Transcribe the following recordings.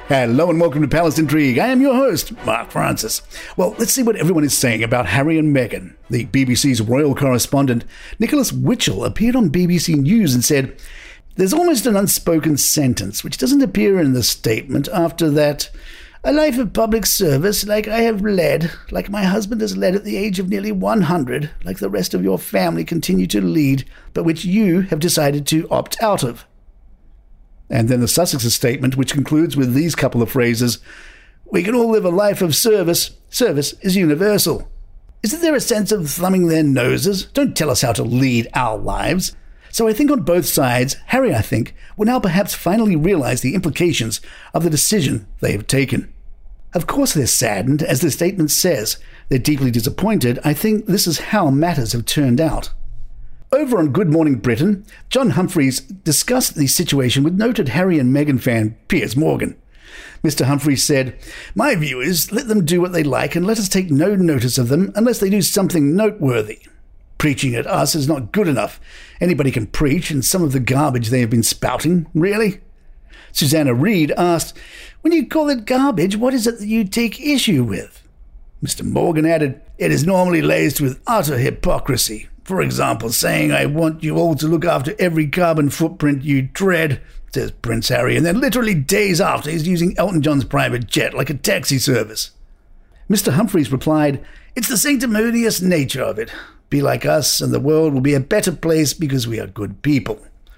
Hello and welcome to Palace Intrigue. I am your host, Mark Francis. Well, let's see what everyone is saying about Harry and Meghan. The BBC's royal correspondent, Nicholas Witchell, appeared on BBC News and said, "There's almost an unspoken sentence which doesn't appear in the statement after that. A life of public service like I have led, like my husband has led at the age of nearly 100, like the rest of your family continue to lead, but which you have decided to opt out of." And then the Sussex's statement, which concludes with these couple of phrases, "We can all live a life of service. Service is universal." Isn't there a sense of thumbing their noses? Don't tell us how to lead our lives. So I think on both sides, Harry, I think, will now perhaps finally realize the implications of the decision they have taken. Of course they're saddened, as the statement says. They're deeply disappointed. I think this is how matters have turned out. Over on Good Morning Britain, John Humphreys discussed the situation with noted Harry and Meghan fan Piers Morgan. Mr. Humphreys said, "My view is let them do what they like and let us take no notice of them unless they do something noteworthy. Preaching at us is not good enough. Anybody can preach, and some of the garbage they have been spouting, really?" Susanna Reid asked, "When you call it garbage, what is it that you take issue with?" Mr. Morgan added, "It is normally laced with utter hypocrisy. For example, saying, 'I want you all to look after every carbon footprint you tread,' says Prince Harry, and then literally days after he's using Elton John's private jet like a taxi service." Mr. Humphreys replied, "It's the sanctimonious nature of it. Be like us and the world will be a better place because we are good people."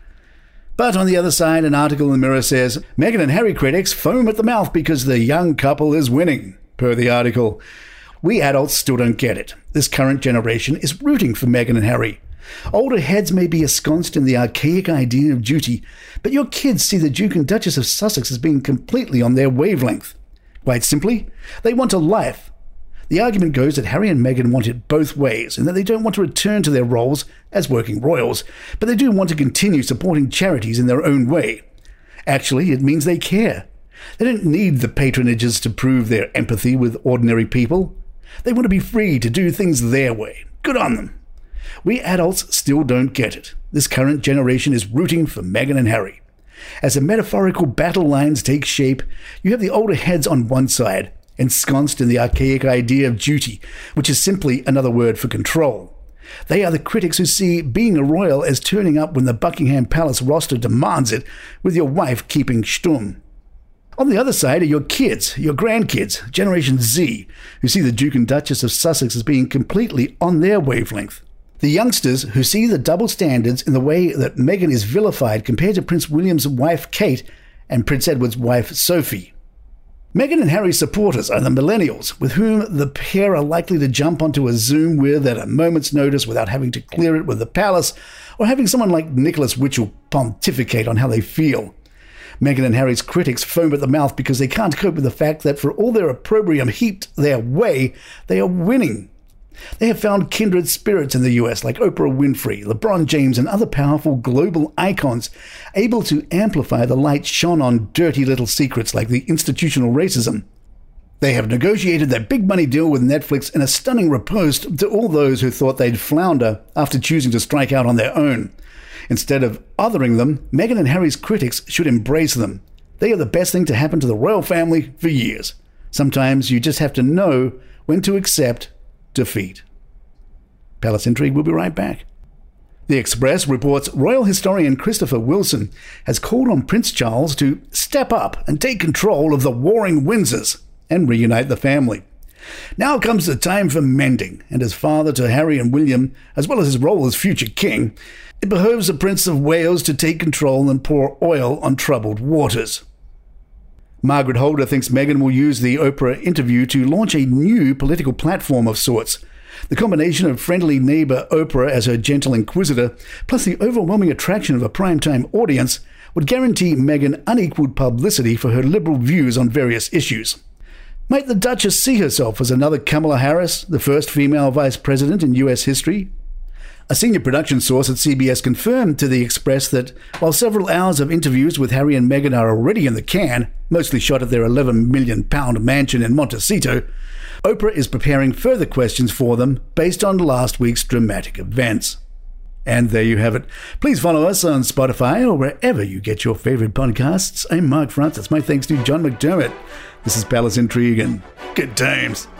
But on the other side, an article in the Mirror says, "Meghan and Harry critics foam at the mouth because the young couple is winning." Per the article, "We adults still don't get it. This current generation is rooting for Meghan and Harry. Older heads may be ensconced in the archaic idea of duty, but your kids see the Duke and Duchess of Sussex as being completely on their wavelength. Quite simply, they want a life. The argument goes that Harry and Meghan want it both ways and that they don't want to return to their roles as working royals, but they do want to continue supporting charities in their own way. Actually, it means they care. They don't need the patronages to prove their empathy with ordinary people. They want to be free to do things their way. Good on them. We adults still don't get it. This current generation is rooting for Meghan and Harry. As the metaphorical battle lines take shape, you have the older heads on one side, ensconced in the archaic idea of duty, which is simply another word for control. They are the critics who see being a royal as turning up when the Buckingham Palace roster demands it, with your wife keeping stum. On the other side are your kids, your grandkids, Generation Z, who see the Duke and Duchess of Sussex as being completely on their wavelength. The youngsters who see the double standards in the way that Meghan is vilified compared to Prince William's wife Kate and Prince Edward's wife Sophie. Meghan and Harry's supporters are the millennials, with whom the pair are likely to jump onto a Zoom with at a moment's notice without having to clear it with the palace or having someone like Nicholas Witchell pontificate on how they feel. Meghan and Harry's critics foam at the mouth because they can't cope with the fact that for all their opprobrium heaped their way, they are winning. They have found kindred spirits in the US like Oprah Winfrey, LeBron James and other powerful global icons able to amplify the light shone on dirty little secrets like the institutional racism. They have negotiated their big money deal with Netflix in a stunning riposte to all those who thought they'd flounder after choosing to strike out on their own. Instead of othering them, Meghan and Harry's critics should embrace them. They are the best thing to happen to the royal family for years. Sometimes you just have to know when to accept defeat. Palace Intrigue will be right back. The Express reports royal historian Christopher Wilson has called on Prince Charles to step up and take control of the warring Windsors and reunite the family. Now comes the time for mending, and as father to Harry and William, as well as his role as future king, it behoves the Prince of Wales to take control and pour oil on troubled waters. Margaret Holder thinks Meghan will use the Oprah interview to launch a new political platform of sorts. The combination of friendly neighbour Oprah as her gentle inquisitor, plus the overwhelming attraction of a primetime audience, would guarantee Meghan unequalled publicity for her liberal views on various issues. Might the Duchess see herself as another Kamala Harris, the first female vice president in US history? A senior production source at CBS confirmed to The Express that while several hours of interviews with Harry and Meghan are already in the can, mostly shot at their £11 million mansion in Montecito, Oprah is preparing further questions for them based on last week's dramatic events. And there you have it. Please follow us on Spotify or wherever you get your favorite podcasts. I'm Mark Francis. My thanks to John McDermott. This is Palace Intrigue and good times.